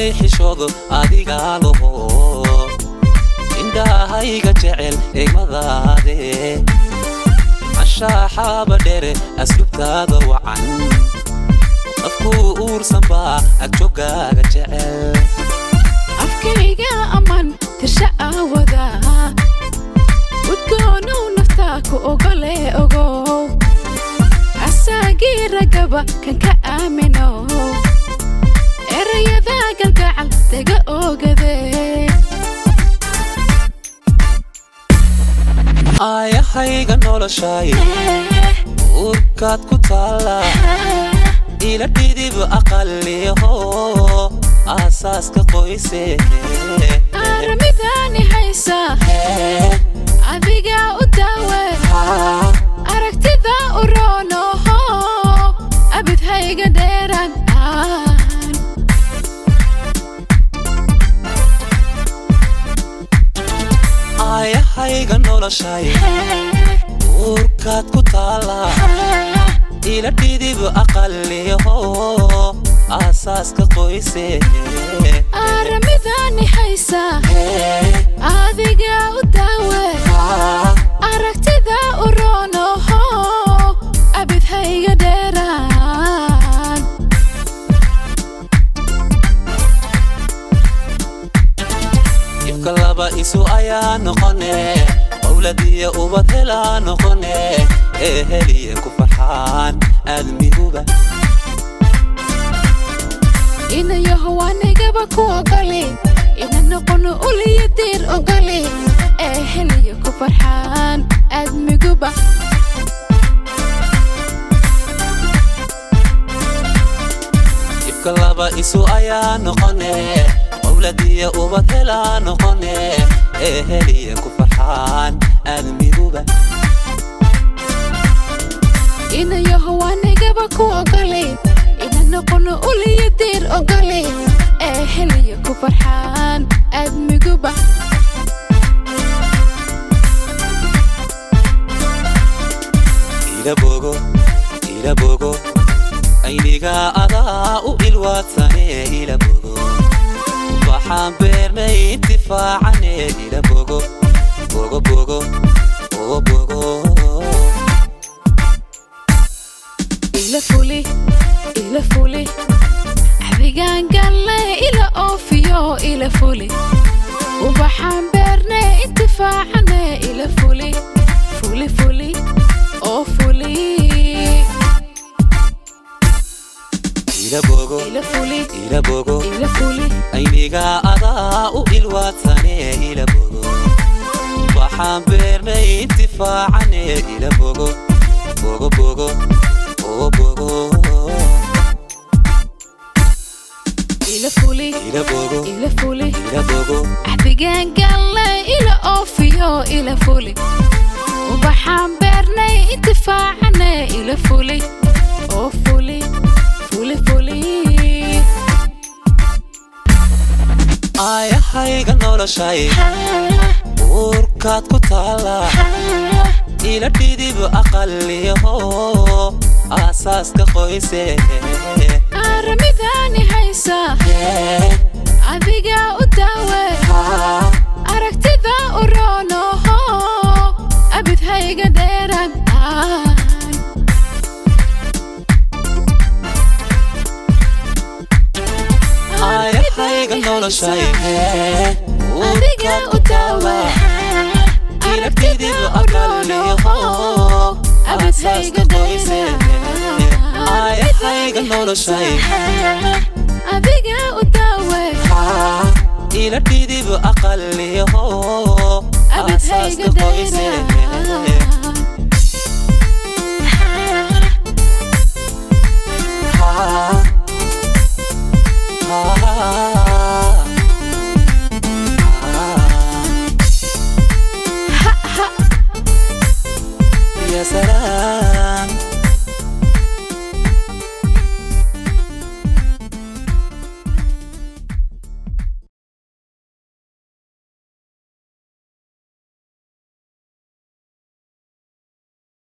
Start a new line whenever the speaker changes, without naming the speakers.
حشود أديقاله indahayga jecel eegmadaade ashaaxa badere asubtaada wacan afku uursan baa agjogaaga jecel
afkayga aman tirsha awada udgoonu naftaku ogole ogo asaagi ragaba kan ka aamino erayada galgacal taga ogade
ayahayga noloshay urkaad ku taala ila dhidib aqaliho asaaska qoyse
aramidani haysa adiga u daawe aragtida u roono abid hayga dheeran
ayahayga noloshay urkaad ku taala ila dhidib aqaliho asaaska qoyse
aramidani haysa adiga u daawe aragtida u roono abid hayga dheeran
ibka laba isu ayaa noqone awladiya ubad helaa noqone heliye ku farxaan aadmiguba
inayo hawaanigaba ku ogole ina noqono uliya diir ogole heliye ku farxaan aadmiguba
ibka laba isu ayaa noqone awladiya ubad helaa noqone heliye ku farxaan aadmiguba
inayo hawaanigaba ku ogole ina noqono uliya diir ogole heliye ku farxaan aadmiguba
ila bogo ayniga adaa u ilwaadsane ila bogo waxaan beernay intifaacane ila bogo
ila fuli adigaan galle ila oofiyo ila fuli waxaan beernay intifaacane ila fuli oo fuli
ila bogo ayniga adaa u ilwaadsane ila bogo waxaan beernay intifaacane ila bogo
ila fuli adigaan galle ila oofiyo ila fuli waxaan beernay intifaacane ila fuli oo fuli
ayahayga noloshay urkaad ku taala ila dhidib aqaliho asaaska qoyse
aramidani haysa adiga u daawe aragtida u roono abid hayga dheeran
ayahayga noloshay
adiga u daawe aragtida u roono abid hayga dheeran
ayahayga noloshay
adiga u daawe
ila dhidib aqaliho asaaska qoyse